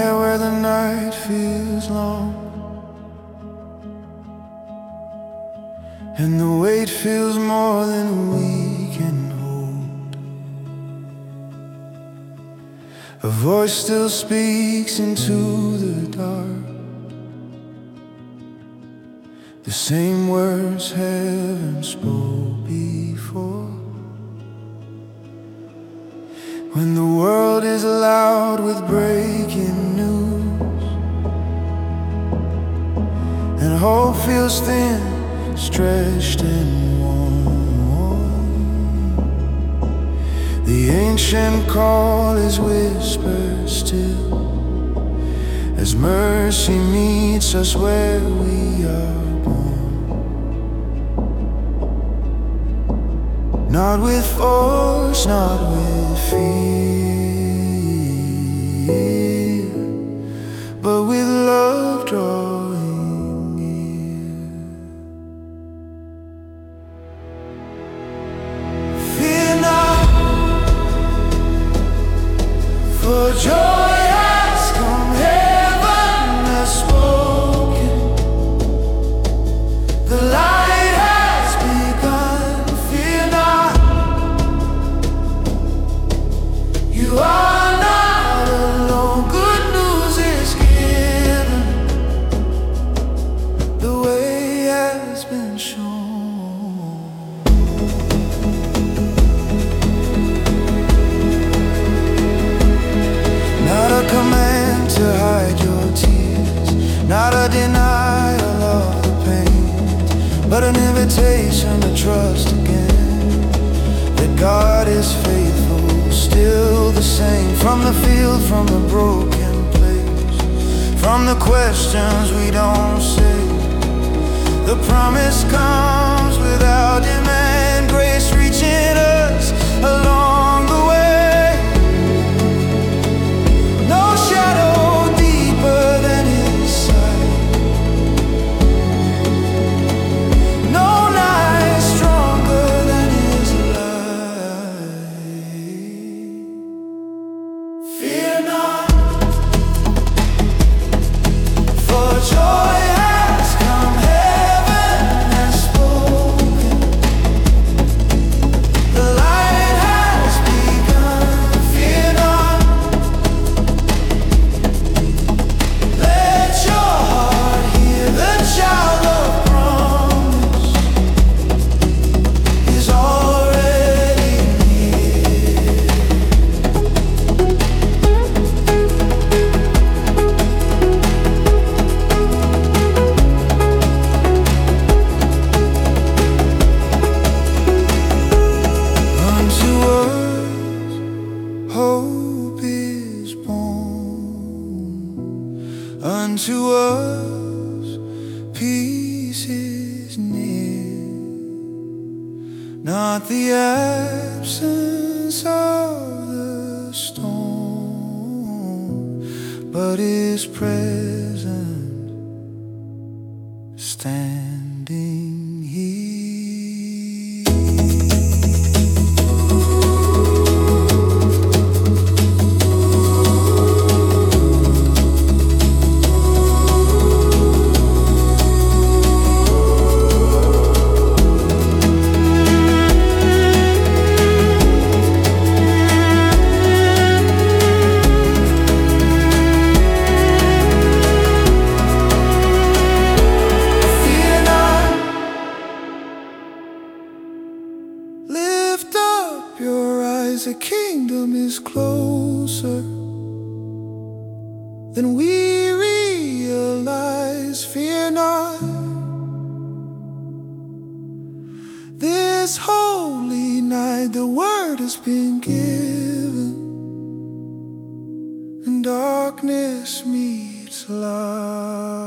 lie where the night feels long, and the weight feels more than we can hold. A voice still speaks into the dark, the same words heaven spoke before. When the world is loud with breaking news, and hope feels thin, stretched and worn, the ancient call is whispered still, as mercy meets us where we are born. Not with force, not with fear, but with love drawing near. Fear not, for joy has come, heaven has spoken, the light has begun. Fear not, you are not alone. Good news is given, the way has been shown. Not a command to hide your tears, not a denial of the pain, but an invitation to trust again, that God is faithful, still the same. From the field, from the broken place, from the questions we don't say, the promise comes without demand, grace reaching us along the way. No shadow deeper than His sight, no night stronger than His light. Fear not, for joy has come, heaven has spoken, the light has begun. Fear not, let your heart hear, the child of promise is already near. Unto us hope is born, unto us peace is near. Not the absence of the storm, but His presence standing here. Fear not, lift up your eyes, the kingdom is closer than we realize. Fear not, this holy night the word has been given, and darkness meets light.